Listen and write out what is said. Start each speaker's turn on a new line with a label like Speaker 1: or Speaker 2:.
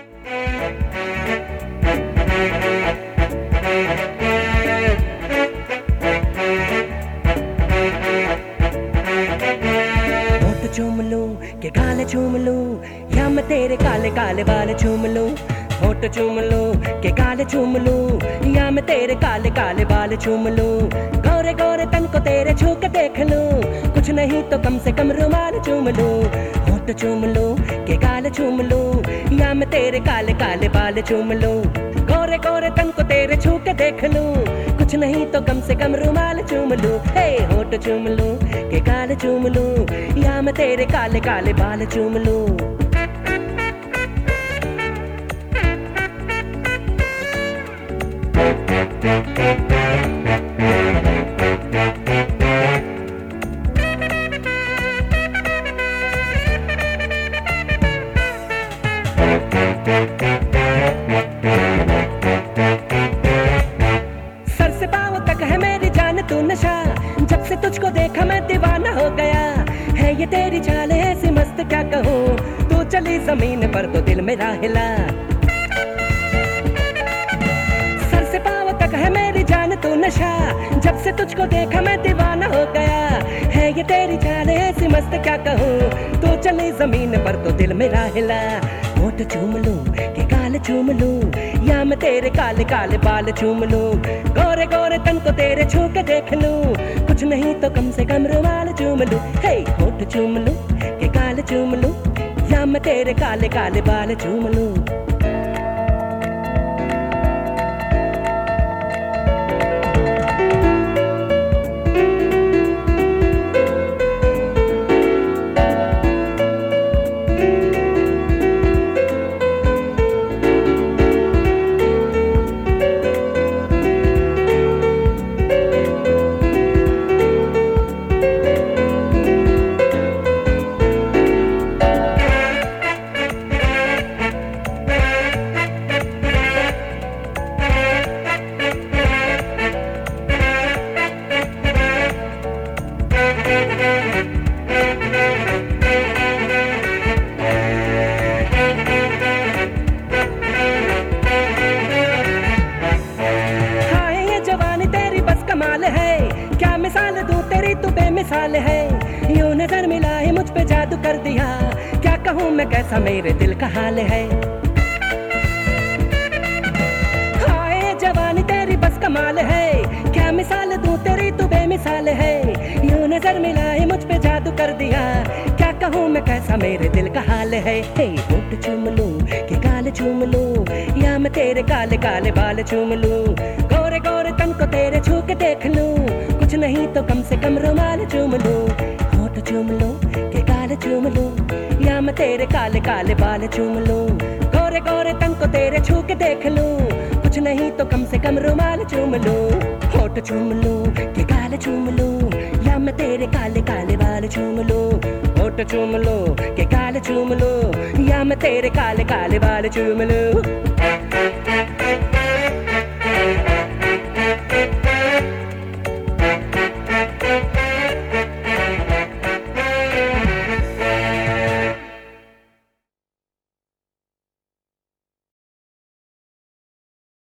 Speaker 1: होठ चूम लूं के गाल चूम लूं, या मैं तेरे काले काले बाल चूम लूं। होठ चूम लूं के गाल चूम लूं, या मैं तेरे काले काले बाल चूम लूं। गोरे गोरे तन को तेरे छू के देख लूं, कुछ नहीं तो कम से कम रुमाल चूम लूं। होठ चूम लूं के गाल चूम लूं, या मैं तेरे काले काले बाल चूम लूं। गोरे गोरे तन को तेरे छू के देख लूं, कुछ नहीं तो कम से कम रुमाल चूम लूं। हे होठ चूम लूं के गाल चूम लूं, या मैं तेरे काले काले बाल चूम लूं। सर से पांव तक है मेरी जान तू नशा, जब से तुझको देखा मैं दीवाना हो गया। है ये तेरी चाल ऐसी मस्त क्या कहूँ, तू चली जमीन पर तो दिल मेरा हिला। सर से पांव तक है मेरी जान तू नशा, जब से तुझको देखा मैं दीवाना हो गया। है ये तेरी चाल ऐसी मस्त क्या कहूँ, तू चली जमीन पर तो दिल मेरा हिला। होठ चूम लूं के गाल चूम लूं, या मैं तेरे काले काले बाल चूम लूं। गोरे गोरे तन को तेरे छू के देख लूं, कुछ नहीं तो कम से कम रुमाल चूम लूं। हे होठ चूम लूं के गाल चूम लूं, या मैं तेरे काले काले बाल चूम लूं। कमाल है, क्या मिसाल दूं तेरी तू बेमिसाल है। यूं नजर मिलाए मुझ पे जादू कर दिया, क्या कहूँ मैं कैसा मेरे दिल का हाल है। हाय जवानी तेरी बस कमाल है, क्या मिसाल दूं तेरी तू बेमिसाल है। यूं नजर मिलाए मुझ पे जादू कर दिया, क्या कहूँ मैं कैसा मेरे दिल का हाल है। हे होठ चूम लूं कि गाल चूम लूं, या मैं तेरे काले काले बाल चूम लूं। गोरे गोरे तन को तेरे छू के देख लूं, कुछ नहीं तो कम से कम रुमाल चूम लूं। होठ चूम लूं कि गाल चूम लूं, या मैं तेरे काले काले बाल चूम लूं। गोरे गोरे तन को तेरे छू के देख लूं, कुछ नहीं तो कम से कम रुमाल चूम लूं। होठ चूम लूं कि गाल चूम लूं, या मैं तेरे काले काले बाल चूम लूं। होठ चूम लूं कि गाल चूम लूं, या मैं तेरे काले काले बाल चूम लूं।